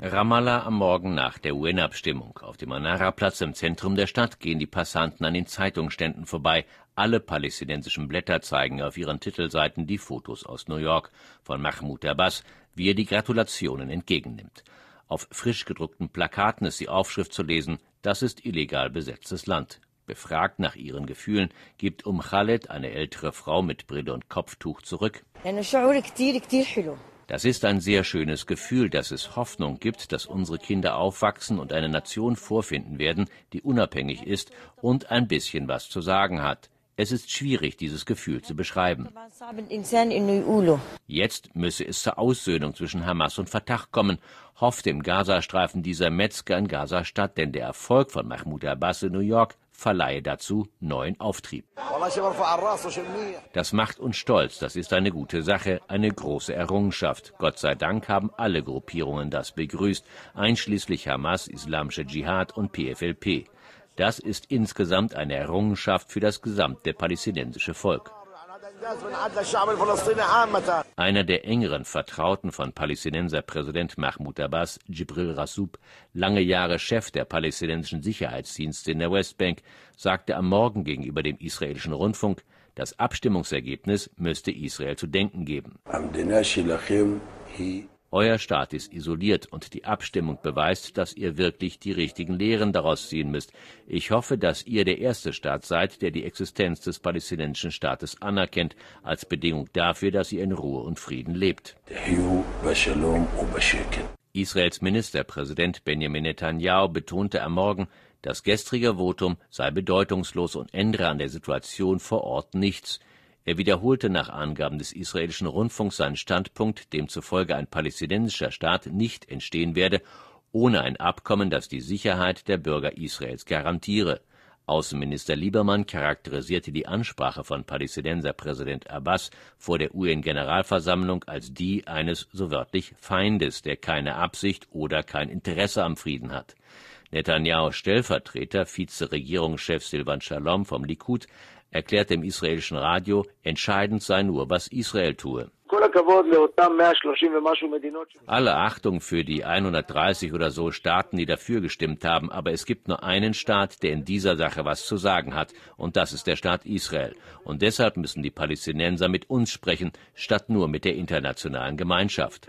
Ramallah am Morgen nach der UN-Abstimmung. Auf dem Manara-Platz im Zentrum der Stadt gehen die Passanten an den Zeitungsständen vorbei. Alle palästinensischen Blätter zeigen auf ihren Titelseiten die Fotos aus New York von Mahmoud Abbas, wie er die Gratulationen entgegennimmt. Auf frisch gedruckten Plakaten ist die Aufschrift zu lesen: Das ist illegal besetztes Land. Befragt nach ihren Gefühlen, gibt Khaled, eine ältere Frau mit Brille und Kopftuch, zurück: Das ist ein sehr schönes Gefühl, dass es Hoffnung gibt, dass unsere Kinder aufwachsen und eine Nation vorfinden werden, die unabhängig ist und ein bisschen was zu sagen hat. Es ist schwierig, dieses Gefühl zu beschreiben. Jetzt müsse es zur Aussöhnung zwischen Hamas und Fatah kommen, hofft im Gazastreifen dieser Metzger in Gaza-Stadt, denn der Erfolg von Mahmoud Abbas in New York verleihe dazu neuen Auftrieb. Das macht uns stolz, das ist eine gute Sache, eine große Errungenschaft. Gott sei Dank haben alle Gruppierungen das begrüßt, einschließlich Hamas, Islamische Dschihad und PFLP. Das ist insgesamt eine Errungenschaft für das gesamte palästinensische Volk. Einer der engeren Vertrauten von Palästinenser Präsident Mahmoud Abbas, Djibril Rasoub, lange Jahre Chef der palästinensischen Sicherheitsdienste in der Westbank, sagte am Morgen gegenüber dem israelischen Rundfunk, das Abstimmungsergebnis müsste Israel zu denken geben. Euer Staat ist isoliert und die Abstimmung beweist, dass ihr wirklich die richtigen Lehren daraus ziehen müsst. Ich hoffe, dass ihr der erste Staat seid, der die Existenz des palästinensischen Staates anerkennt, als Bedingung dafür, dass ihr in Ruhe und Frieden lebt. Israels Ministerpräsident Benjamin Netanyahu betonte am Morgen, das gestrige Votum sei bedeutungslos und ändere an der Situation vor Ort nichts. Er wiederholte nach Angaben des israelischen Rundfunks seinen Standpunkt, demzufolge ein palästinensischer Staat nicht entstehen werde, ohne ein Abkommen, das die Sicherheit der Bürger Israels garantiere. Außenminister Liebermann charakterisierte die Ansprache von Palästinenserpräsident Abbas vor der UN-Generalversammlung als die eines, so wörtlich, Feindes, der keine Absicht oder kein Interesse am Frieden hat. Netanyahus Stellvertreter, Vizeregierungschef Silvan Shalom vom Likud, erklärte im israelischen Radio, entscheidend sei nur, was Israel tue. Alle Achtung für die 130 oder so Staaten, die dafür gestimmt haben, aber es gibt nur einen Staat, der in dieser Sache was zu sagen hat, und das ist der Staat Israel. Und deshalb müssen die Palästinenser mit uns sprechen, statt nur mit der internationalen Gemeinschaft.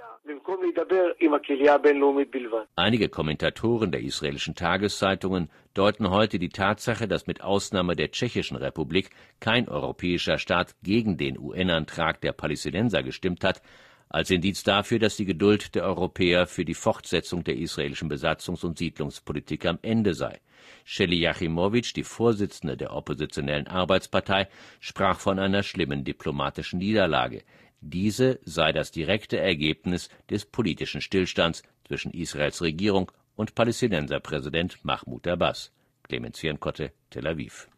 Einige Kommentatoren der israelischen Tageszeitungen deuten heute die Tatsache, dass mit Ausnahme der Tschechischen Republik kein europäischer Staat gegen den UN-Antrag der Palästinenser gestimmt hat, als Indiz dafür, dass die Geduld der Europäer für die Fortsetzung der israelischen Besatzungs- und Siedlungspolitik am Ende sei. Sheli Yachimowitsch, die Vorsitzende der oppositionellen Arbeitspartei, sprach von einer schlimmen diplomatischen Niederlage. Diese sei das direkte Ergebnis des politischen Stillstands zwischen Israels Regierung und Palästinenserpräsident Mahmoud Abbas. Clemens Vierkotte, Tel Aviv.